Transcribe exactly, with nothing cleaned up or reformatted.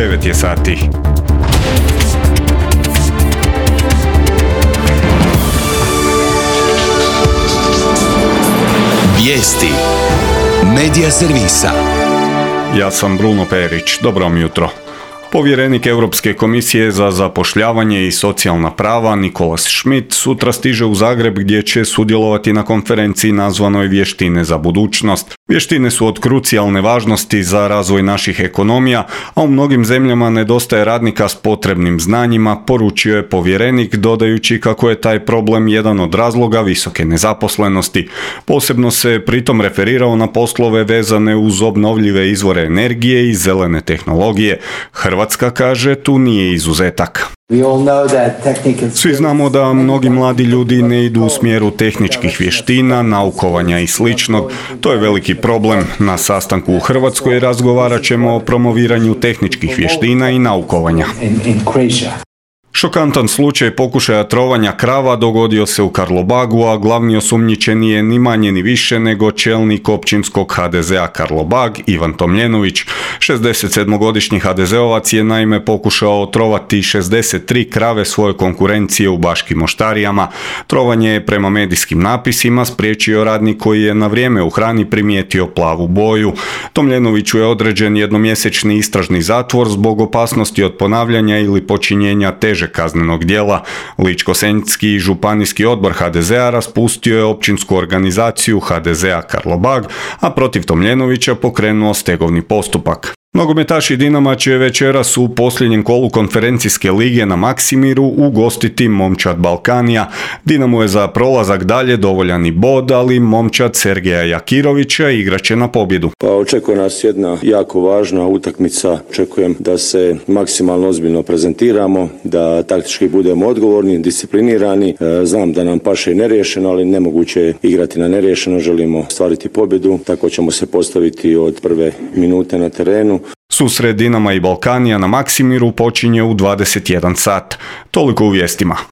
devet je sati. Vijesti Medija servisa. Ja sam Bruno Perić. Dobro vam jutro. Povjerenik Europske komisije za zapošljavanje i socijalna prava Nicolas Schmit sutra stiže u Zagreb gdje će sudjelovati na konferenciji nazvanoj Vještine za budućnost. Vještine su od krucijalne važnosti za razvoj naših ekonomija, a u mnogim zemljama nedostaje radnika s potrebnim znanjima, poručio je povjerenik, dodajući kako je taj problem jedan od razloga visoke nezaposlenosti. Posebno se pritom referirao na poslove vezane uz obnovljive izvore energije i zelene tehnologije. Hrvatska, kaže, tu nije izuzetak. Svi znamo da mnogi mladi ljudi ne idu u smjeru tehničkih vještina, naukovanja i sličnog. To je veliki problem. Na sastanku u Hrvatskoj razgovarat ćemo o promoviranju tehničkih vještina i naukovanja. Šokantan slučaj pokušaja trovanja krava dogodio se u Karlobagu, a glavni osumnjičeni je ni manje ni više nego čelnik općinskog ha de zea Karlobag Ivan Tomljenović. šezdesetsedmogodišnji ha de zeovac je naime pokušao otrovati šezdeset tri krave svoje konkurencije u Baškim Moštarijama. Trovanje je prema medijskim napisima spriječio radnik koji je na vrijeme u hrani primijetio plavu boju. Tomljenoviću je određen jednomjesečni istražni zatvor zbog opasnosti od ponavljanja ili počinjenja teže kaznenog djela. Ličko-senjski županijski odbor ha de zea raspustio je općinsku organizaciju ha de zea Karlobag, a protiv Tomljenovića pokrenuo stegovni postupak. Nogometaši Dinama će večeras u posljednjem kolu konferencijske lige na Maksimiru ugostiti momčad Balkanija. Dinamo je za prolazak dalje dovoljan i bod, ali momčad Sergeja Jakirovića igraće na pobjedu. Pa očekuje nas jedna jako važna utakmica. Očekujem da se maksimalno ozbiljno prezentiramo, da taktički budemo odgovorni, disciplinirani. Znam da nam paše i neriješeno, ali nemoguće je igrati na neriješeno. Želimo stvariti pobjedu, tako ćemo se postaviti od prve minute na terenu. Susret Dinama i Balkanija na Maksimiru počinje u dvadeset jedan sat. Toliko u vijestima.